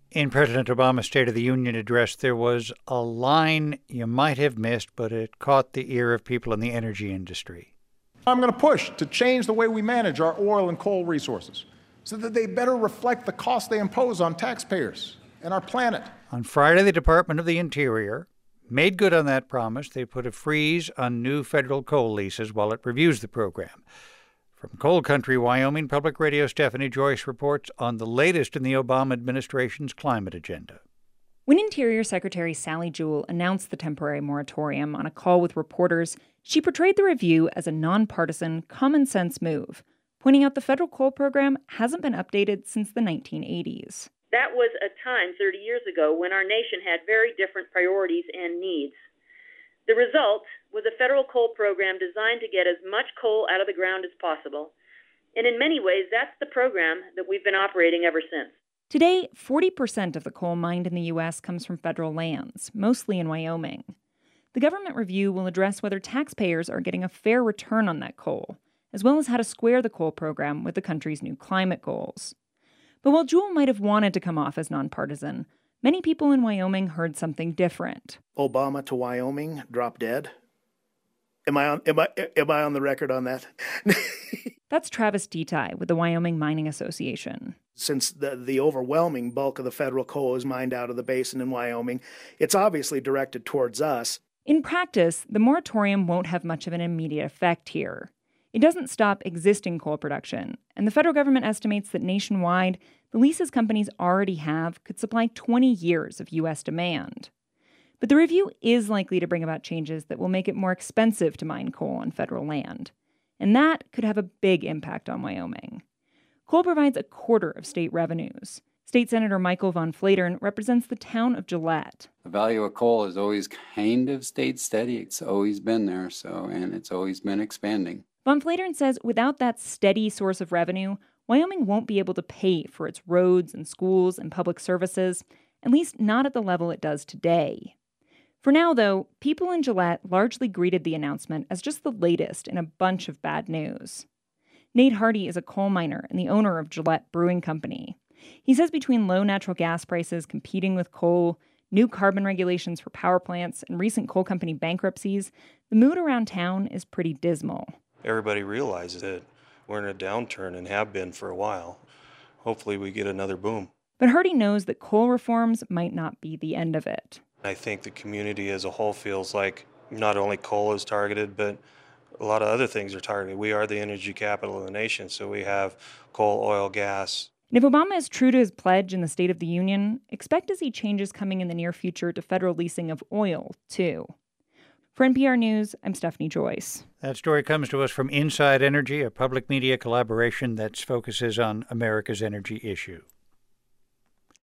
In President Obama's State of the Union address, there was a line you might have missed, but it caught the ear of people in the energy industry. I'm going to push to change the way we manage our oil and coal resources so that they better reflect the costs they impose on taxpayers and our planet. On Friday, the Department of the Interior made good on that promise. They put a freeze on new federal coal leases while it reviews the program. From Coal Country, Wyoming, Public Radio Stephanie Joyce reports on the latest in the Obama administration's climate agenda. When Interior Secretary Sally Jewell announced the temporary moratorium on a call with reporters, she portrayed the review as a nonpartisan, common-sense move, pointing out the federal coal program hasn't been updated since the 1980s. That was a time 30 years ago when our nation had very different priorities and needs. The result was a federal coal program designed to get as much coal out of the ground as possible. And in many ways, that's the program that we've been operating ever since. Today, 40% of the coal mined in the U.S. comes from federal lands, mostly in Wyoming. The government review will address whether taxpayers are getting a fair return on that coal, as well as how to square the coal program with the country's new climate goals. But while Jewell might have wanted to come off as nonpartisan, many people in Wyoming heard something different. Obama to Wyoming, drop dead. Am I on the record on that? That's Travis Detai with the Wyoming Mining Association. Since the overwhelming bulk of the federal coal is mined out of the basin in Wyoming, it's obviously directed towards us. In practice, the moratorium won't have much of an immediate effect here. It doesn't stop existing coal production, and the federal government estimates that nationwide, the leases companies already have could supply 20 years of U.S. demand. But the review is likely to bring about changes that will make it more expensive to mine coal on federal land. And that could have a big impact on Wyoming. Coal provides a quarter of state revenues. State Senator Michael von Flatern represents the town of Gillette. The value of coal has always kind of stayed steady. It's always been there, and it's always been expanding. Von Flatern says without that steady source of revenue, Wyoming won't be able to pay for its roads and schools and public services, at least not at the level it does today. For now, though, people in Gillette largely greeted the announcement as just the latest in a bunch of bad news. Nate Hardy is a coal miner and the owner of Gillette Brewing Company. He says between low natural gas prices competing with coal, new carbon regulations for power plants, and recent coal company bankruptcies, the mood around town is pretty dismal. Everybody realizes that we're in a downturn and have been for a while. Hopefully we get another boom. But Hardy knows that coal reforms might not be the end of it. I think the community as a whole feels like not only coal is targeted, but a lot of other things are targeted. We are the energy capital of the nation, so we have coal, oil, gas. And if Obama is true to his pledge in the State of the Union, expect to see changes coming in the near future to federal leasing of oil, too. For NPR News, I'm Stephanie Joyce. That story comes to us from Inside Energy, a public media collaboration that focuses on America's energy issue.